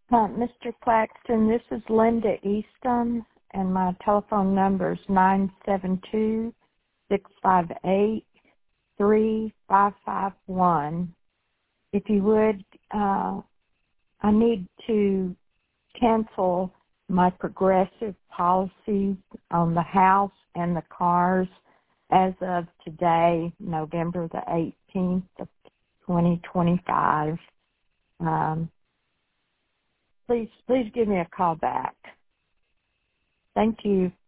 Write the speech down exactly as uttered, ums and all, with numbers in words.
Uh, Mister Claxton, this is Linda Easton, and my telephone number is nine seven two, six five eight, three five five one. If you would, uh, I need to cancel my progressive policies on the house and the cars as of today, November the eighteenth of twenty twenty-five. Um, please, please give me a call back. Thank you.